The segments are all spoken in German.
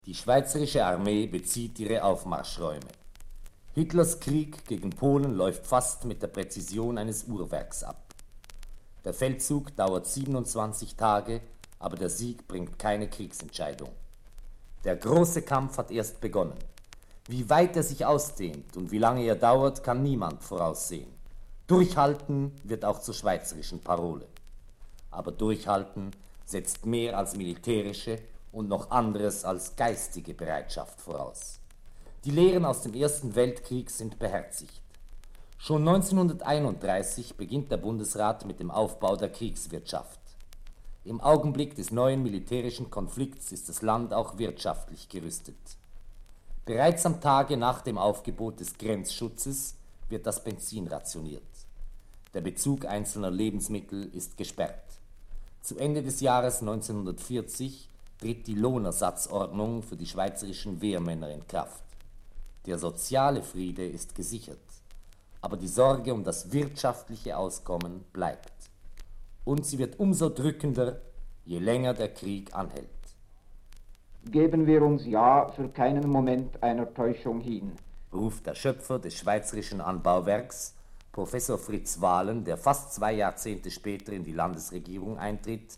Die schweizerische Armee bezieht ihre Aufmarschräume. Hitlers Krieg gegen Polen läuft fast mit der Präzision eines Uhrwerks ab. Der Feldzug dauert 27 Tage, aber der Sieg bringt keine Kriegsentscheidung. Der große Kampf hat erst begonnen. Wie weit er sich ausdehnt und wie lange er dauert, kann niemand voraussehen. Durchhalten wird auch zur schweizerischen Parole. Aber Durchhalten setzt mehr als militärische und noch anderes als geistige Bereitschaft voraus. Die Lehren aus dem Ersten Weltkrieg sind beherzigt. Schon 1931 beginnt der Bundesrat mit dem Aufbau der Kriegswirtschaft. Im Augenblick des neuen militärischen Konflikts ist das Land auch wirtschaftlich gerüstet. Bereits am Tage nach dem Aufgebot des Grenzschutzes wird das Benzin rationiert. Der Bezug einzelner Lebensmittel ist gesperrt. Zu Ende des Jahres 1940 tritt die Lohnersatzordnung für die schweizerischen Wehrmänner in Kraft. Der soziale Friede ist gesichert, aber die Sorge um das wirtschaftliche Auskommen bleibt. Und sie wird umso drückender, je länger der Krieg anhält. Geben wir uns ja für keinen Moment einer Täuschung hin, ruft der Schöpfer des schweizerischen Anbauwerks, Professor Fritz Wahlen, der fast 2 Jahrzehnte später in die Landesregierung eintritt,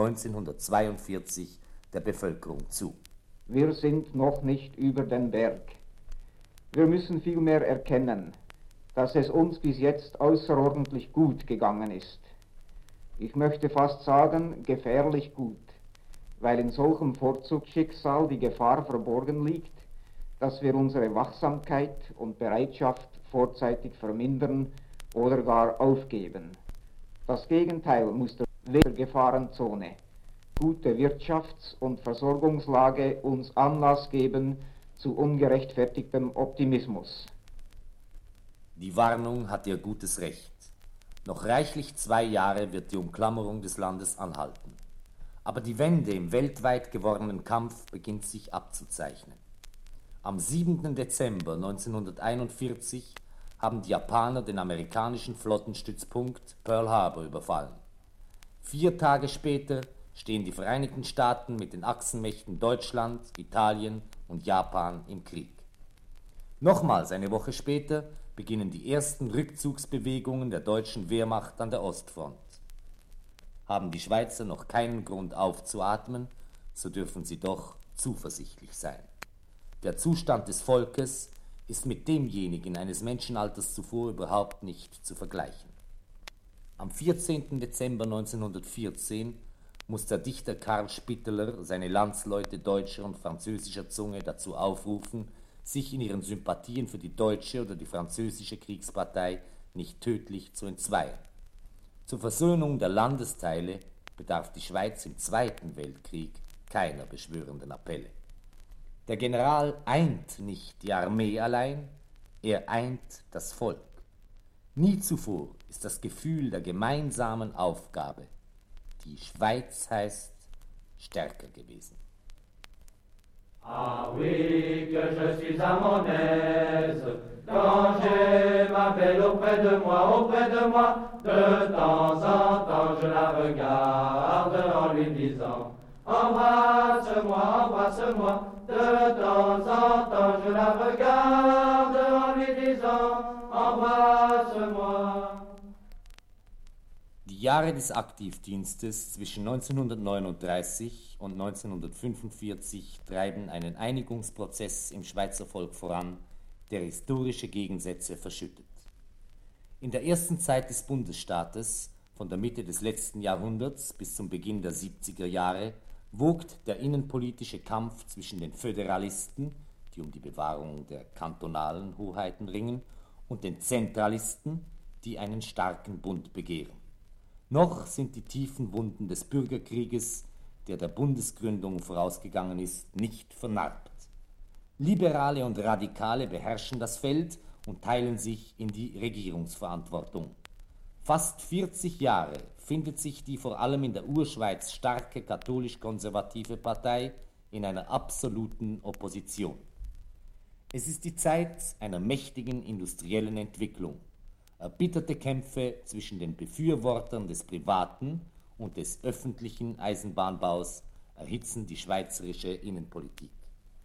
1942 der Bevölkerung zu. Wir sind noch nicht über den Berg. Wir müssen vielmehr erkennen, dass es uns bis jetzt außerordentlich gut gegangen ist. Ich möchte fast sagen, gefährlich gut, weil in solchem Vorzugsschicksal die Gefahr verborgen liegt, dass wir unsere Wachsamkeit und Bereitschaft vorzeitig vermindern oder gar aufgeben. Das Gegenteil muss der Gefahrenzone, gute Wirtschafts- und Versorgungslage uns Anlass geben zu ungerechtfertigtem Optimismus. Die Warnung hat ihr gutes Recht. Noch reichlich 2 Jahre wird die Umklammerung des Landes anhalten. Aber die Wende im weltweit gewordenen Kampf beginnt sich abzuzeichnen. Am 7. Dezember 1941 haben die Japaner den amerikanischen Flottenstützpunkt Pearl Harbor überfallen. 4 Tage später stehen die Vereinigten Staaten mit den Achsenmächten Deutschland, Italien und Japan im Krieg. Nochmals eine Woche später beginnen die ersten Rückzugsbewegungen der deutschen Wehrmacht an der Ostfront. Haben die Schweizer noch keinen Grund aufzuatmen, so dürfen sie doch zuversichtlich sein. Der Zustand des Volkes ist mit demjenigen eines Menschenalters zuvor überhaupt nicht zu vergleichen. Am 14. Dezember 1914 muss der Dichter Karl Spitteler seine Landsleute deutscher und französischer Zunge dazu aufrufen, sich in ihren Sympathien für die deutsche oder die französische Kriegspartei nicht tödlich zu entzweien. Zur Versöhnung der Landesteile bedarf die Schweiz im Zweiten Weltkrieg keiner beschwörenden Appelle. Der General eint nicht die Armee allein, er eint das Volk. Nie zuvor ist das Gefühl der gemeinsamen Aufgabe, die Schweiz heißt, stärker gewesen. Ah oui, que je suis à mon aise, quand j'ai ma belle auprès de moi, de temps en temps je la regarde en lui disant, embrasse-moi, embrasse-moi, de temps en temps je la regarde en lui disant, embrasse-moi. Die Jahre des Aktivdienstes zwischen 1939 und 1945 treiben einen Einigungsprozess im Schweizer Volk voran, der historische Gegensätze verschüttet. In der ersten Zeit des Bundesstaates, von der Mitte des letzten Jahrhunderts bis zum Beginn der 70er Jahre, wogt der innenpolitische Kampf zwischen den Föderalisten, die um die Bewahrung der kantonalen Hoheiten ringen, und den Zentralisten, die einen starken Bund begehren. Noch sind die tiefen Wunden des Bürgerkrieges, der Bundesgründung vorausgegangen ist, nicht vernarbt. Liberale und Radikale beherrschen das Feld und teilen sich in die Regierungsverantwortung. Fast 40 Jahre findet sich die vor allem in der Urschweiz starke katholisch-konservative Partei in einer absoluten Opposition. Es ist die Zeit einer mächtigen industriellen Entwicklung. Erbitterte Kämpfe zwischen den Befürwortern des privaten und des öffentlichen Eisenbahnbaus erhitzen die schweizerische Innenpolitik.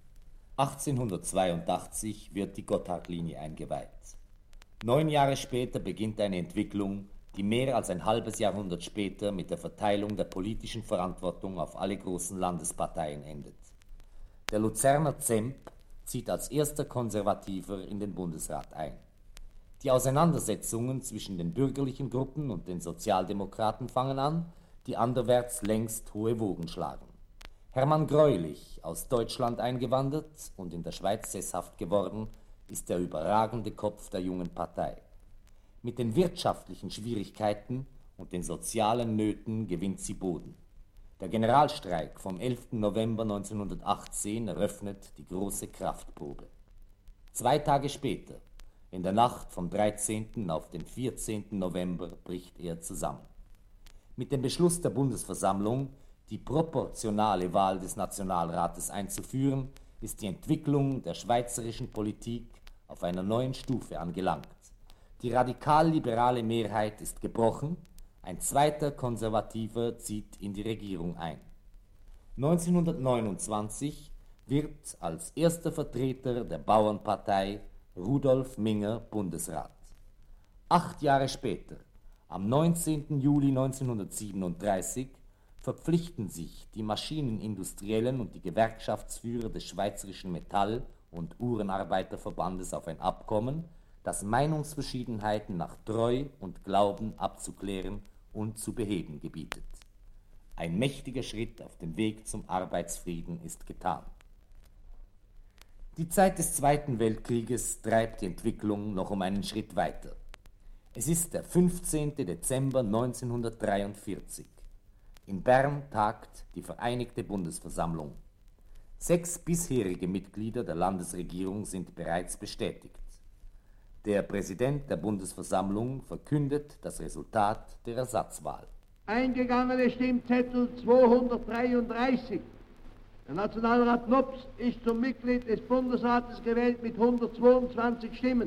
1882 wird die Gotthardlinie eingeweiht. 9 Jahre später beginnt eine Entwicklung, die mehr als ein halbes Jahrhundert später mit der Verteilung der politischen Verantwortung auf alle großen Landesparteien endet. Der Luzerner Zemp zieht als erster Konservativer in den Bundesrat ein. Die Auseinandersetzungen zwischen den bürgerlichen Gruppen und den Sozialdemokraten fangen an, die anderwärts längst hohe Wogen schlagen. Hermann Greulich, aus Deutschland eingewandert und in der Schweiz sesshaft geworden, ist der überragende Kopf der jungen Partei. Mit den wirtschaftlichen Schwierigkeiten und den sozialen Nöten gewinnt sie Boden. Der Generalstreik vom 11. November 1918 eröffnet die große Kraftprobe. 2 Tage später, in der Nacht vom 13. auf den 14. November, bricht er zusammen. Mit dem Beschluss der Bundesversammlung, die proportionale Wahl des Nationalrates einzuführen, ist die Entwicklung der schweizerischen Politik auf einer neuen Stufe angelangt. Die radikal-liberale Mehrheit ist gebrochen, ein zweiter Konservativer zieht in die Regierung ein. 1929 wird als erster Vertreter der Bauernpartei Rudolf Minger Bundesrat. 8 Jahre später, am 19. Juli 1937, verpflichten sich die Maschinenindustriellen und die Gewerkschaftsführer des Schweizerischen Metall- und Uhrenarbeiterverbandes auf ein Abkommen, das Meinungsverschiedenheiten nach Treu und Glauben abzuklären und zu beheben gebietet. Ein mächtiger Schritt auf dem Weg zum Arbeitsfrieden ist getan. Die Zeit des Zweiten Weltkrieges treibt die Entwicklung noch um einen Schritt weiter. Es ist der 15. Dezember 1943. In Bern tagt die Vereinigte Bundesversammlung. 6 bisherige Mitglieder der Landesregierung sind bereits bestätigt. Der Präsident der Bundesversammlung verkündet das Resultat der Ersatzwahl. Eingegangene Stimmzettel 233. Der Nationalrat Nobst ist zum Mitglied des Bundesrates gewählt mit 122 Stimmen.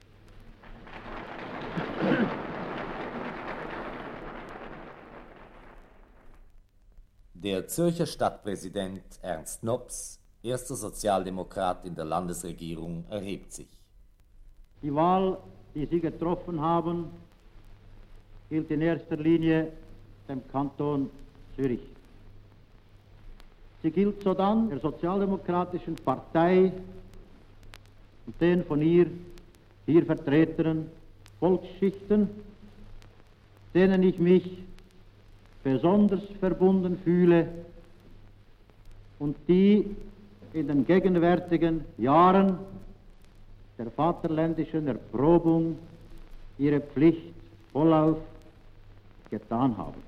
Der Zürcher Stadtpräsident Ernst Nobs, erster Sozialdemokrat in der Landesregierung, erhebt sich. Die Wahl, die Sie getroffen haben, gilt in erster Linie dem Kanton Zürich. Sie gilt sodann der Sozialdemokratischen Partei und den von ihr hier vertretenen Volksschichten, denen ich mich besonders verbunden fühle und die in den gegenwärtigen Jahren der vaterländischen Erprobung ihre Pflicht vollauf getan haben.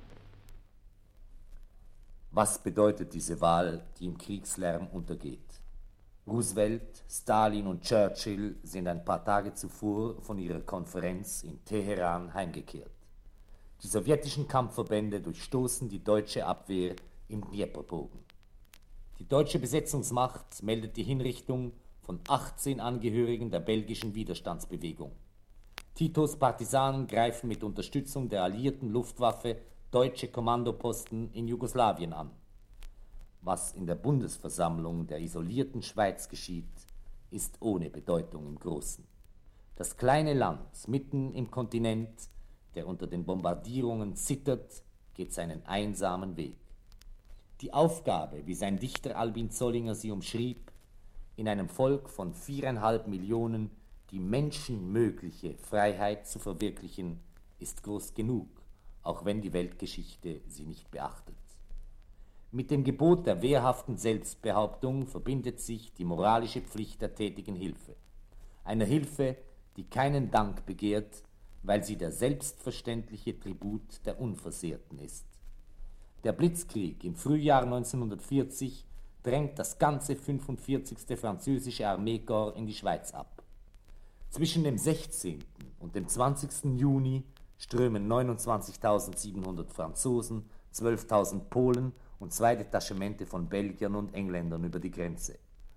Was bedeutet diese Wahl, die im Kriegslärm untergeht? Roosevelt, Stalin und Churchill sind ein paar Tage zuvor von ihrer Konferenz in Teheran heimgekehrt. Die sowjetischen Kampfverbände durchstoßen die deutsche Abwehr im Dnieperbogen. Die deutsche Besetzungsmacht meldet die Hinrichtung von 18 Angehörigen der belgischen Widerstandsbewegung. Titos Partisanen greifen mit Unterstützung der alliierten Luftwaffe deutsche Kommandoposten in Jugoslawien an. Was in der Bundesversammlung der isolierten Schweiz geschieht, ist ohne Bedeutung im Großen. Das kleine Land mitten im Kontinent, der unter den Bombardierungen zittert, geht seinen einsamen Weg. Die Aufgabe, wie sein Dichter Albin Zollinger sie umschrieb, in einem Volk von 4,5 Millionen die menschenmögliche Freiheit zu verwirklichen, ist groß genug, auch wenn die Weltgeschichte sie nicht beachtet. Mit dem Gebot der wehrhaften Selbstbehauptung verbindet sich die moralische Pflicht der tätigen Hilfe. Einer Hilfe, die keinen Dank begehrt, weil sie der selbstverständliche Tribut der Unversehrten ist. Der Blitzkrieg im Frühjahr 1940 drängt das ganze 45. französische Armeekorps in die Schweiz ab. Zwischen dem 16. und dem 20. Juni strömen 29.700 Franzosen, 12.000 Polen und 2 Detachamente von Belgiern und Engländern über die Grenze.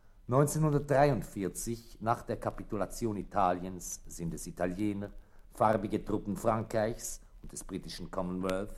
1943, nach der Kapitulation Italiens, sind es Italiener, farbige Truppen Frankreichs und des britischen Commonwealth,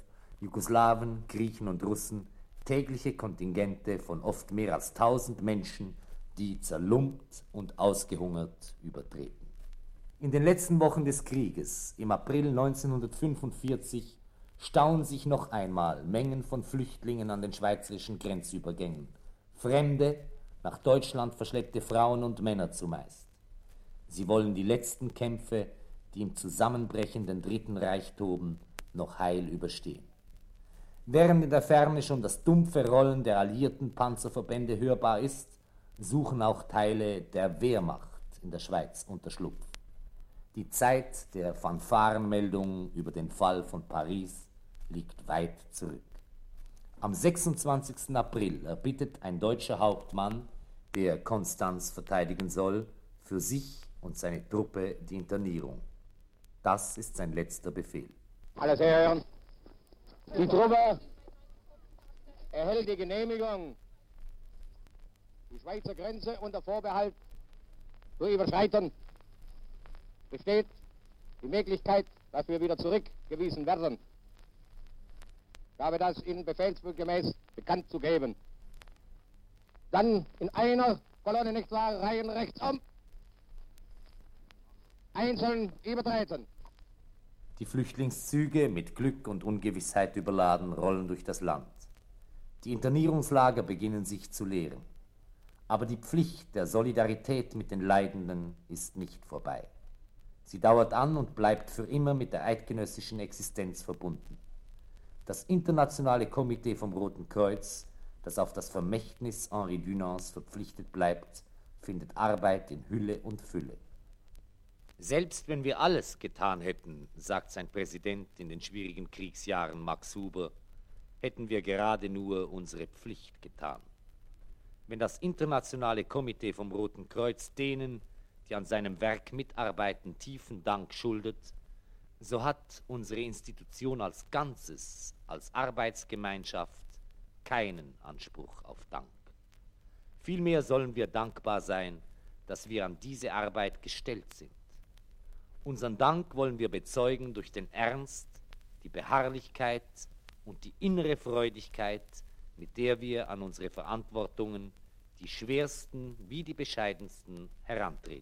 Jugoslawen, Griechen und Russen, tägliche Kontingente von oft mehr als 1000 Menschen, die zerlumpt und ausgehungert übertreten. In den letzten Wochen des Krieges, im April 1945, stauen sich noch einmal Mengen von Flüchtlingen an den schweizerischen Grenzübergängen, fremde, nach Deutschland verschleppte Frauen und Männer zumeist. Sie wollen die letzten Kämpfe, die im zusammenbrechenden Dritten Reich toben, noch heil überstehen. Während in der Ferne schon das dumpfe Rollen der alliierten Panzerverbände hörbar ist, suchen auch Teile der Wehrmacht in der Schweiz Unterschlupf. Die Zeit der Fanfarenmeldung über den Fall von Paris liegt weit zurück. Am 26. April erbittet ein deutscher Hauptmann, der Konstanz verteidigen soll, für sich und seine Truppe die Internierung. Das ist sein letzter Befehl. Alle sehr hören. Die Truppe erhält die Genehmigung, die Schweizer Grenze unter Vorbehalt zu überschreiten. Besteht die Möglichkeit, dass wir wieder zurückgewiesen werden. Ich habe das Ihnen befehlsgemäß bekannt zu geben. Dann in einer Kolonne, nicht wahr, Reihen rechts um, einzeln übertreten. Die Flüchtlingszüge, mit Glück und Ungewissheit überladen, rollen durch das Land. Die Internierungslager beginnen sich zu leeren. Aber die Pflicht der Solidarität mit den Leidenden ist nicht vorbei. Sie dauert an und bleibt für immer mit der eidgenössischen Existenz verbunden. Das internationale Komitee vom Roten Kreuz, das auf das Vermächtnis Henri Dunants verpflichtet bleibt, findet Arbeit in Hülle und Fülle. Selbst wenn wir alles getan hätten, sagt sein Präsident in den schwierigen Kriegsjahren Max Huber, hätten wir gerade nur unsere Pflicht getan. Wenn das internationale Komitee vom Roten Kreuz denen, die an seinem Werk mitarbeiten, tiefen Dank schuldet, so hat unsere Institution als Ganzes, als Arbeitsgemeinschaft, keinen Anspruch auf Dank. Vielmehr sollen wir dankbar sein, dass wir an diese Arbeit gestellt sind. Unseren Dank wollen wir bezeugen durch den Ernst, die Beharrlichkeit und die innere Freudigkeit, mit der wir an unsere Verantwortungen, die schwersten wie die bescheidensten, herantreten.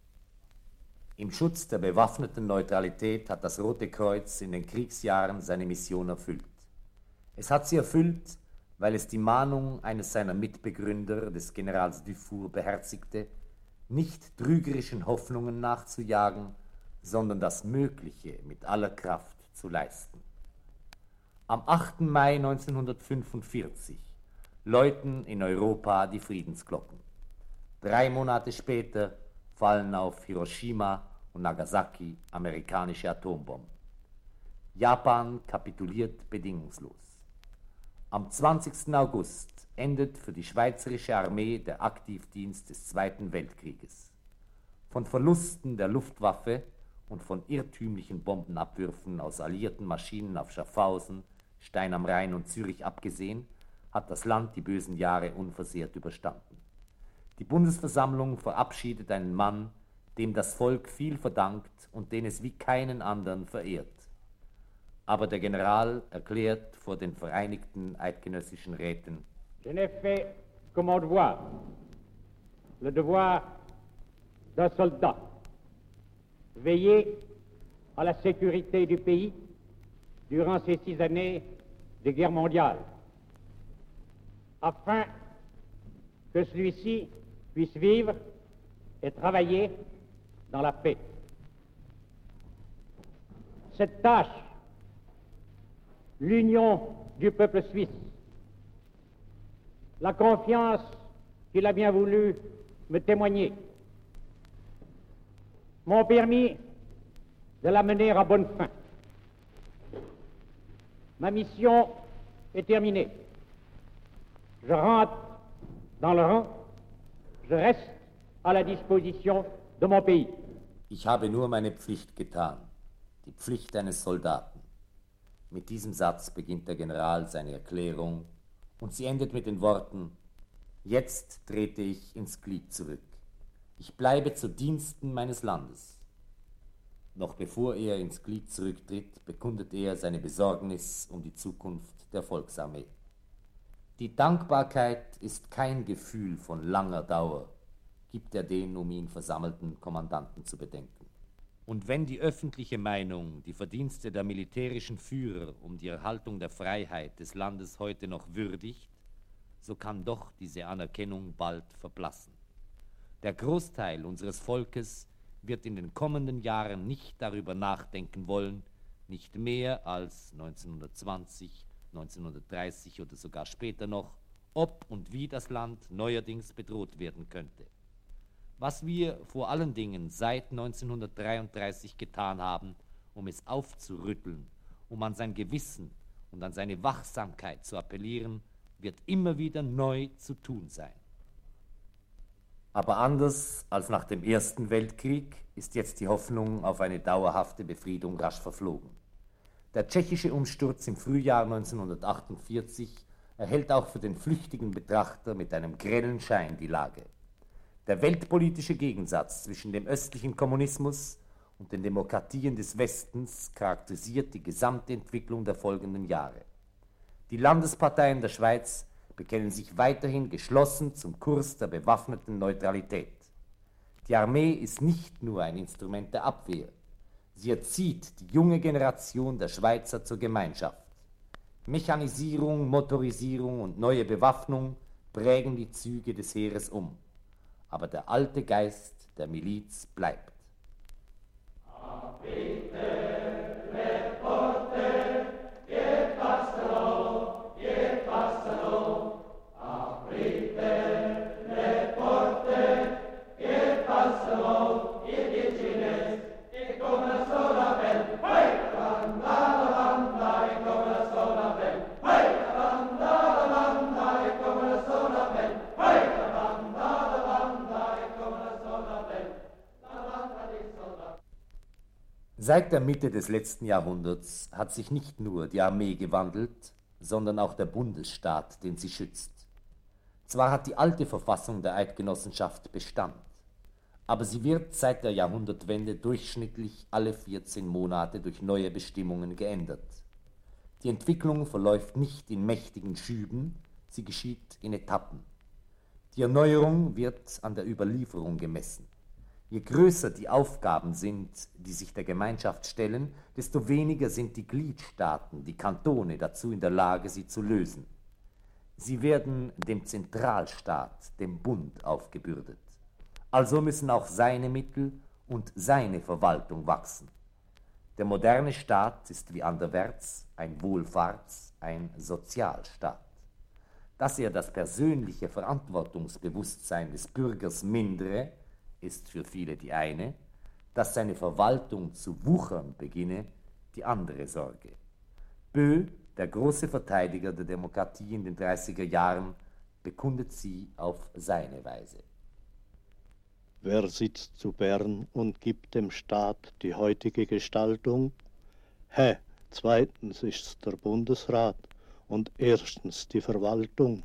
Im Schutz der bewaffneten Neutralität hat das Rote Kreuz in den Kriegsjahren seine Mission erfüllt. Es hat sie erfüllt, weil es die Mahnung eines seiner Mitbegründer, des Generals Dufour, beherzigte, nicht trügerischen Hoffnungen nachzujagen, sondern das Mögliche mit aller Kraft zu leisten. Am 8. Mai 1945 läuten in Europa die Friedensglocken. 3 Monate später fallen auf Hiroshima und Nagasaki amerikanische Atombomben. Japan kapituliert bedingungslos. Am 20. August endet für die schweizerische Armee der Aktivdienst des Zweiten Weltkrieges. Von Verlusten der Luftwaffe und von irrtümlichen Bombenabwürfen aus alliierten Maschinen auf Schaffhausen, Stein am Rhein und Zürich abgesehen, hat das Land die bösen Jahre unversehrt überstanden. Die Bundesversammlung verabschiedet einen Mann, dem das Volk viel verdankt und den es wie keinen anderen verehrt. Aber der General erklärt vor den Vereinigten Eidgenössischen Räten: Je n'ai fait que mon devoir, le devoir d'un soldat, veiller à la sécurité du pays durant ces 6 années de guerre mondiale, afin que celui-ci puisse vivre et travailler dans la paix. Cette tâche, l'union du peuple suisse, la confiance qu'il a bien voulu me témoigner, m'ont permis de la mener à bonne fin. Ma mission est terminée. Je rentre dans le rang. Je reste à la disposition de mon pays. Ich habe nur meine Pflicht getan, die Pflicht eines Soldaten. Mit diesem Satz beginnt der General seine Erklärung und sie endet mit den Worten: Jetzt trete ich ins Glied zurück. Ich bleibe zu Diensten meines Landes. Noch bevor er ins Glied zurücktritt, bekundet er seine Besorgnis um die Zukunft der Volksarmee. Die Dankbarkeit ist kein Gefühl von langer Dauer, gibt er den um ihn versammelten Kommandanten zu bedenken. Und wenn die öffentliche Meinung die Verdienste der militärischen Führer um die Erhaltung der Freiheit des Landes heute noch würdigt, so kann doch diese Anerkennung bald verblassen. Der Großteil unseres Volkes wird in den kommenden Jahren nicht darüber nachdenken wollen, nicht mehr als 1920, 1930 oder sogar später noch, ob und wie das Land neuerdings bedroht werden könnte. Was wir vor allen Dingen seit 1933 getan haben, um es aufzurütteln, um an sein Gewissen und an seine Wachsamkeit zu appellieren, wird immer wieder neu zu tun sein. Aber anders als nach dem Ersten Weltkrieg ist jetzt die Hoffnung auf eine dauerhafte Befriedung rasch verflogen. Der tschechische Umsturz im Frühjahr 1948 erhellt auch für den flüchtigen Betrachter mit einem grellen Schein die Lage. Der weltpolitische Gegensatz zwischen dem östlichen Kommunismus und den Demokratien des Westens charakterisiert die gesamte Entwicklung der folgenden Jahre. Die Landesparteien der Schweiz bekennen sich weiterhin geschlossen zum Kurs der bewaffneten Neutralität. Die Armee ist nicht nur ein Instrument der Abwehr, sie erzieht die junge Generation der Schweizer zur Gemeinschaft. Mechanisierung, Motorisierung und neue Bewaffnung prägen die Züge des Heeres um. Aber der alte Geist der Miliz bleibt. Seit der Mitte des letzten Jahrhunderts hat sich nicht nur die Armee gewandelt, sondern auch der Bundesstaat, den sie schützt. Zwar hat die alte Verfassung der Eidgenossenschaft Bestand, aber sie wird seit der Jahrhundertwende durchschnittlich alle 14 Monate durch neue Bestimmungen geändert. Die Entwicklung verläuft nicht in mächtigen Schüben, sie geschieht in Etappen. Die Erneuerung wird an der Überlieferung gemessen. Je größer die Aufgaben sind, die sich der Gemeinschaft stellen, desto weniger sind die Gliedstaaten, die Kantone, dazu in der Lage, sie zu lösen. Sie werden dem Zentralstaat, dem Bund, aufgebürdet. Also müssen auch seine Mittel und seine Verwaltung wachsen. Der moderne Staat ist wie anderwärts ein Wohlfahrts-, ein Sozialstaat. Dass er das persönliche Verantwortungsbewusstsein des Bürgers mindere, ist für viele die eine, dass seine Verwaltung zu wuchern beginne, die andere Sorge. Bö, der große Verteidiger der Demokratie in den 30er Jahren, bekundet sie auf seine Weise. Wer sitzt zu Bern und gibt dem Staat die heutige Gestaltung? Zweitens ist's der Bundesrat und erstens die Verwaltung.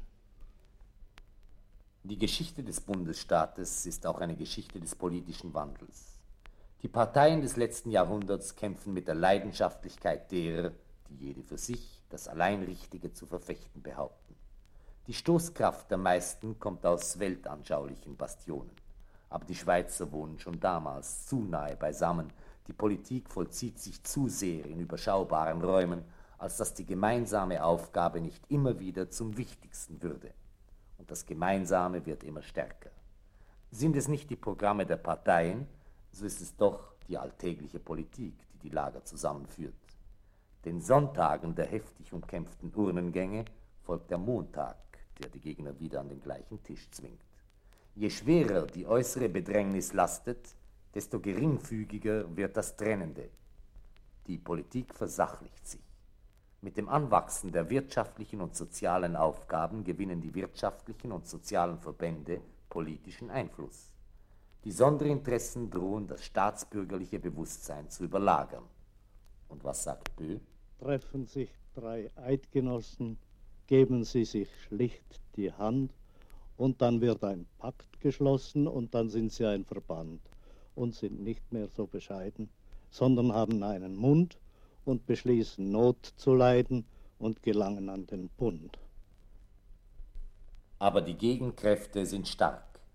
Die Geschichte des Bundesstaates ist auch eine Geschichte des politischen Wandels. Die Parteien des letzten Jahrhunderts kämpfen mit der Leidenschaftlichkeit derer, die jede für sich das allein Richtige zu verfechten behaupten. Die Stoßkraft der meisten kommt aus weltanschaulichen Bastionen. Aber die Schweizer wohnen schon damals zu nahe beisammen. Die Politik vollzieht sich zu sehr in überschaubaren Räumen, als dass die gemeinsame Aufgabe nicht immer wieder zum Wichtigsten würde. Und das Gemeinsame wird immer stärker. Sind es nicht die Programme der Parteien, so ist es doch die alltägliche Politik, die die Lager zusammenführt. Den Sonntagen der heftig umkämpften Urnengänge folgt der Montag, der die Gegner wieder an den gleichen Tisch zwingt. Je schwerer die äußere Bedrängnis lastet, desto geringfügiger wird das Trennende. Die Politik versachlicht sich. Mit dem Anwachsen der wirtschaftlichen und sozialen Aufgaben gewinnen die wirtschaftlichen und sozialen Verbände politischen Einfluss. Die Sonderinteressen drohen das staatsbürgerliche Bewusstsein zu überlagern. Und was sagt Bö? Treffen sich drei Eidgenossen, geben sie sich schlicht die Hand und dann wird ein Pakt geschlossen und dann sind sie ein Verband und sind nicht mehr so bescheiden, sondern haben einen Mund und beschließen, Not zu leiden und gelangen an den Bund. Aber die Gegenkräfte sind stark.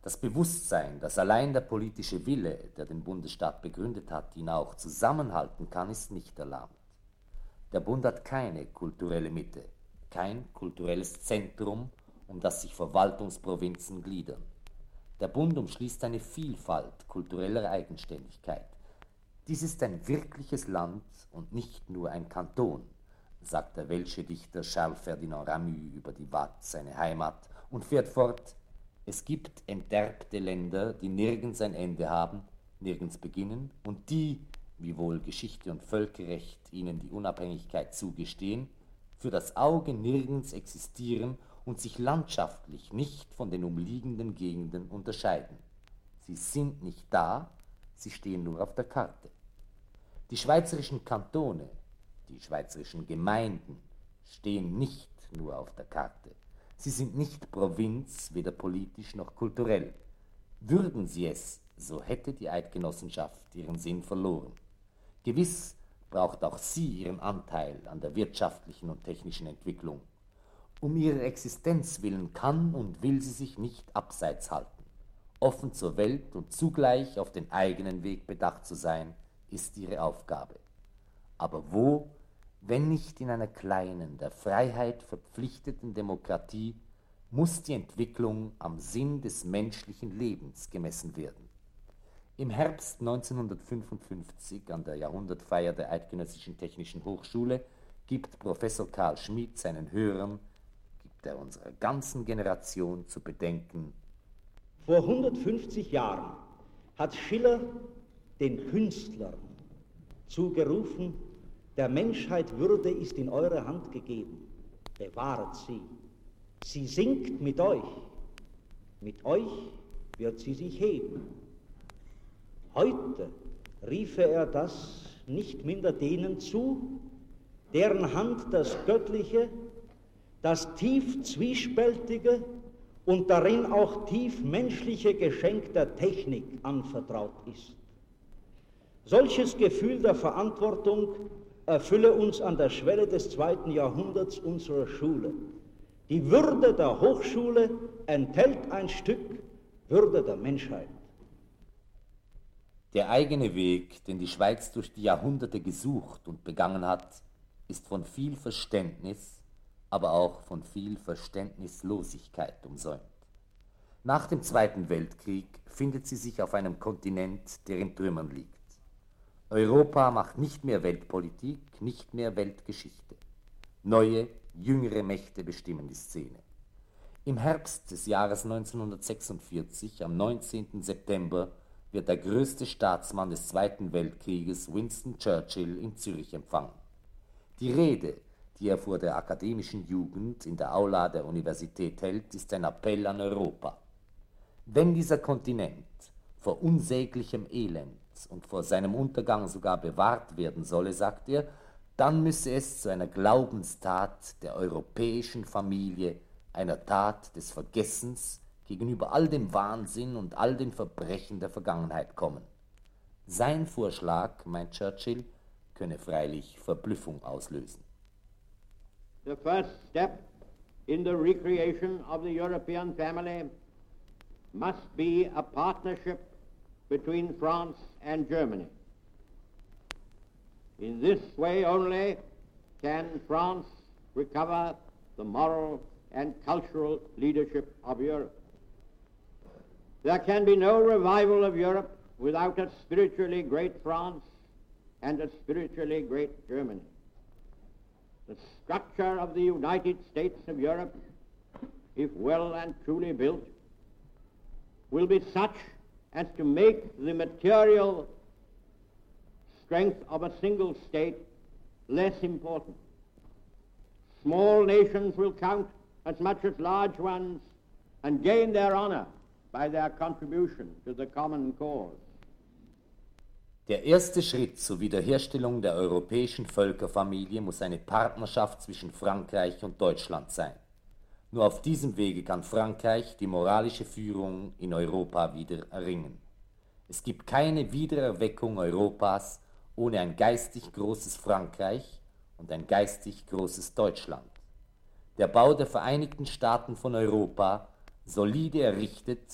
Das Bewusstsein, dass allein der politische Wille, der den Bundesstaat begründet hat, ihn auch zusammenhalten kann, ist nicht erlahmt. Der Bund hat keine kulturelle Mitte, kein kulturelles Zentrum, um das sich Verwaltungsprovinzen gliedern. Der Bund umschließt eine Vielfalt kultureller Eigenständigkeit. Dies ist ein wirkliches Land und nicht nur ein Kanton, sagt der welsche Dichter Charles Ferdinand Ramus über die Waadt, seine Heimat, und fährt fort: Es gibt enterbte Länder, die nirgends ein Ende haben, nirgends beginnen, und die, wiewohl Geschichte und Völkerrecht ihnen die Unabhängigkeit zugestehen, für das Auge nirgends existieren und sich landschaftlich nicht von den umliegenden Gegenden unterscheiden. Sie sind nicht da, sie stehen nur auf der Karte. Die schweizerischen Kantone, die schweizerischen Gemeinden stehen nicht nur auf der Karte. Sie sind nicht Provinz, weder politisch noch kulturell. Würden sie es, so hätte die Eidgenossenschaft ihren Sinn verloren. Gewiss braucht auch sie ihren Anteil an der wirtschaftlichen und technischen Entwicklung. Um ihrer Existenz willen kann und will sie sich nicht abseits halten. Offen zur Welt und zugleich auf den eigenen Weg bedacht zu sein, ist ihre Aufgabe. Aber wo, wenn nicht in einer kleinen, der Freiheit verpflichteten Demokratie, muss die Entwicklung am Sinn des menschlichen Lebens gemessen werden. Im Herbst 1955 an der Jahrhundertfeier der Eidgenössischen Technischen Hochschule gibt Professor Karl Schmid seinen Hörern, gibt er unserer ganzen Generation zu bedenken: Vor 150 Jahren hat Schiller den Künstlern zugerufen: Der Menschheit Würde ist in eure Hand gegeben, bewahret sie. Sie sinkt mit euch wird sie sich heben. Heute riefe er das nicht minder denen zu, deren Hand das Göttliche, das tief zwiespältige und darin auch tief menschliche Geschenk der Technik anvertraut ist. Solches Gefühl der Verantwortung erfülle uns an der Schwelle des 2. Jahrhunderts unserer Schule. Die Würde der Hochschule enthält ein Stück Würde der Menschheit. Der eigene Weg, den die Schweiz durch die Jahrhunderte gesucht und begangen hat, ist von viel Verständnis, aber auch von viel Verständnislosigkeit umsäumt. Nach dem Zweiten Weltkrieg findet sie sich auf einem Kontinent, der in Trümmern liegt. Europa macht nicht mehr Weltpolitik, nicht mehr Weltgeschichte. Neue, jüngere Mächte bestimmen die Szene. Im Herbst des Jahres 1946, am 19. September, wird der größte Staatsmann des Zweiten Weltkrieges, Winston Churchill, in Zürich empfangen. Die Rede, die er vor der akademischen Jugend in der Aula der Universität hält, ist ein Appell an Europa. Wenn dieser Kontinent vor unsäglichem Elend und vor seinem Untergang sogar bewahrt werden solle, sagt er, dann müsse es zu einer Glaubenstat der europäischen Familie, einer Tat des Vergessens gegenüber all dem Wahnsinn und all den Verbrechen der Vergangenheit kommen. Sein Vorschlag, meint Churchill, könne freilich Verblüffung auslösen. The first step in the recreation of the European family must be a partnership between France and Germany. In this way only can France recover the moral and cultural leadership of Europe. There can be no revival of Europe without a spiritually great France and a spiritually great Germany. The structure of the United States of Europe, if well and truly built, will be such as to make the material strength of a single state less important. Small nations will count as much as large ones and gain their honor by their contribution to the common cause. Der erste Schritt zur Wiederherstellung der europäischen Völkerfamilie muss eine Partnerschaft zwischen Frankreich und Deutschland sein. Nur auf diesem Wege kann Frankreich die moralische Führung in Europa wieder erringen. Es gibt keine Wiedererweckung Europas ohne ein geistig großes Frankreich und ein geistig großes Deutschland. Der Bau der Vereinigten Staaten von Europa, solide errichtet,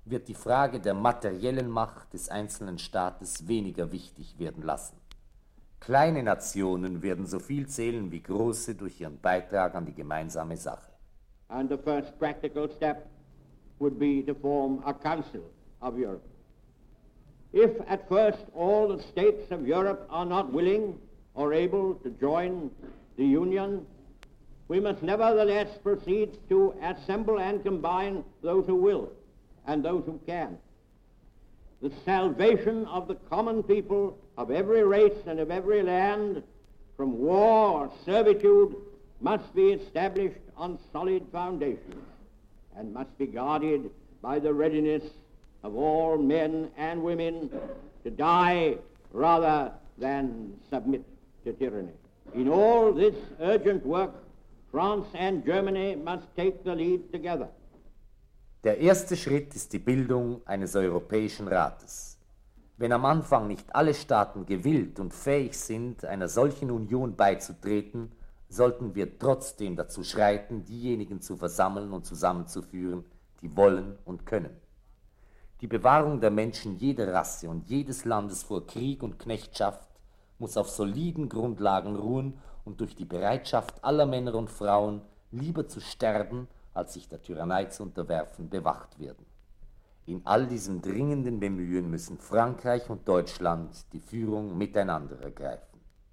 wird die Frage der materiellen Macht des einzelnen Staates weniger wichtig werden lassen. Kleine Nationen werden so viel zählen wie große durch ihren Beitrag an die gemeinsame Sache. And the first practical step would be to form a Council of Europe. If at first all the states of Europe are not willing or able to join the Union, we must nevertheless proceed to assemble and combine those who will and those who can. The salvation of the common people of every race and of every land from war or servitude must be established on solid foundations and must be guarded by the readiness of all men and women to die rather than submit to tyranny. In all this urgent work, France and Germany must take the lead together. Der erste Schritt ist die Bildung eines Europäischen Rates. Wenn am Anfang nicht alle Staaten gewillt und fähig sind, einer solchen Union beizutreten, sollten wir trotzdem dazu schreiten, diejenigen zu versammeln und zusammenzuführen, die wollen und können. Die Bewahrung der Menschen jeder Rasse und jedes Landes vor Krieg und Knechtschaft muss auf soliden Grundlagen ruhen und durch die Bereitschaft aller Männer und Frauen, lieber zu sterben, als sich der Tyrannei zu unterwerfen, bewacht werden. In all diesem dringenden Bemühen müssen Frankreich und Deutschland die Führung miteinander ergreifen.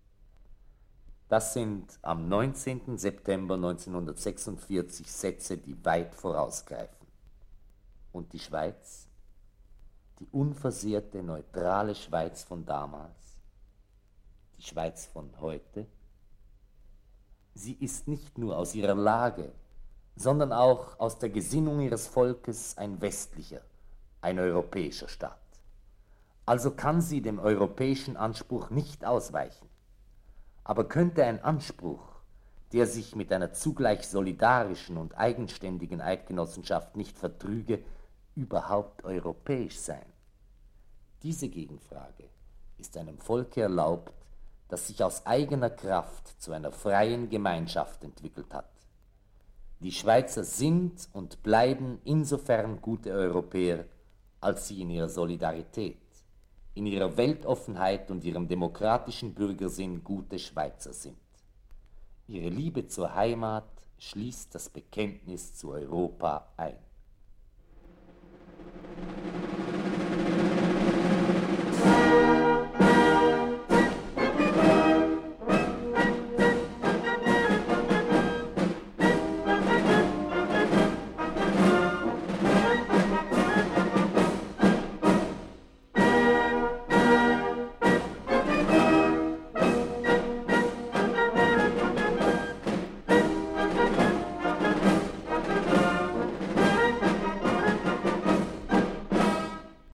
Das sind am 19. September 1946 Sätze, die weit vorausgreifen. Und die Schweiz? Die unversehrte, neutrale Schweiz von damals? Die Schweiz von heute? Sie ist nicht nur aus ihrer Lage, sondern auch aus der Gesinnung ihres Volkes ein westlicher, ein europäischer Staat. Also kann sie dem europäischen Anspruch nicht ausweichen. Aber könnte ein Anspruch, der sich mit einer zugleich solidarischen und eigenständigen Eidgenossenschaft nicht vertrüge, überhaupt europäisch sein? Diese Gegenfrage ist einem Volke erlaubt, das sich aus eigener Kraft zu einer freien Gemeinschaft entwickelt hat. Die Schweizer sind und bleiben insofern gute Europäer, als sie in ihrer Solidarität, in ihrer Weltoffenheit und ihrem demokratischen Bürgersinn gute Schweizer sind. Ihre Liebe zur Heimat schließt das Bekenntnis zu Europa ein.